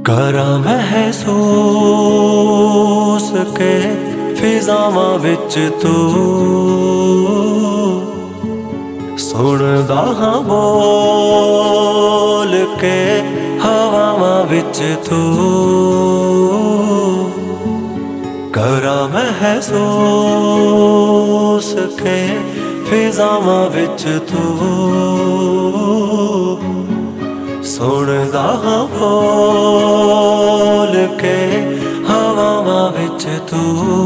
करा महसूस के फिजावां विच तू सुनदा हां बोल के हवावां विच तू करा महसूस के फिजावां विच तू सुनदा हां बोल के हवावां विच तू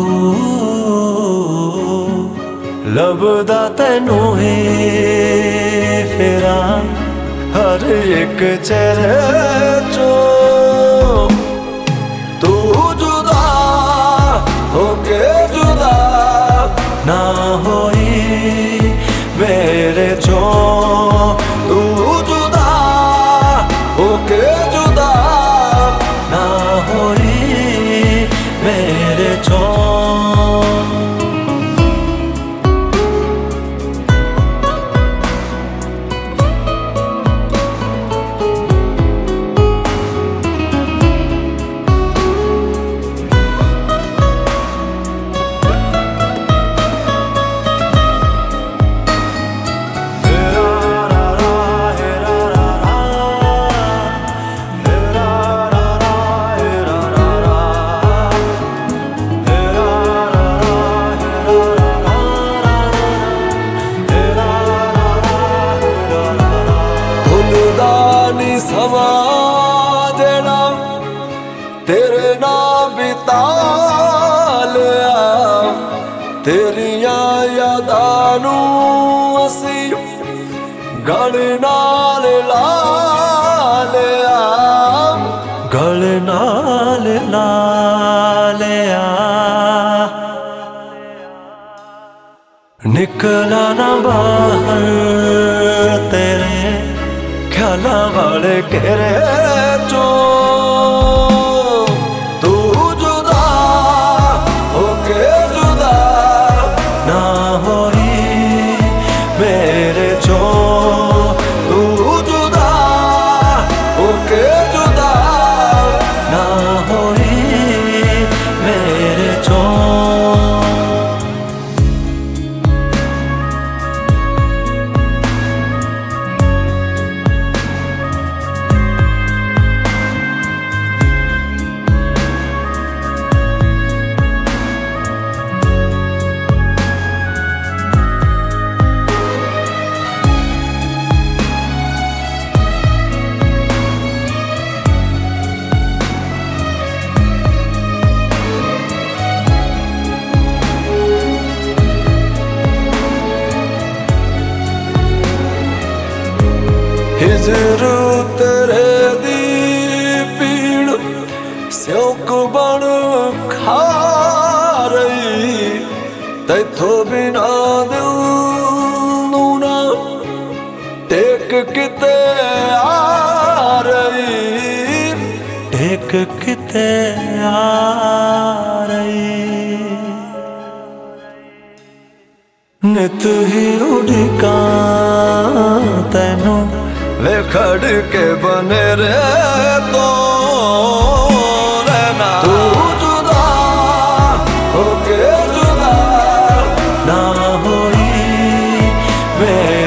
लभदा तैनू ही फिरा हर एक चेहरे चों तू जुदा होके जुदा ना होई मेरे चों तू जुदा होके जुदा ना होई मेरे चों समा देना तेरे नाम बिता लिया तेरियां यादां नू असी गल नाल ला लिया गल नाल ला लिया निकला ना बाहर तेरे ख्याला वाले घेरे चों तू जुदा होके जुदा ना होई मेरे चों तू जुदा होके जुदा ना होई मेरे चों हिजर तेरे दी पीड़ स्योक बन खा रही तैथों बिना दिल नू ना टेक किते आ रही टेक किते आ रही नित ही उड़का तैनू वे खड़ के बने रे तो रहना तू जुदा होके जुदा ना होई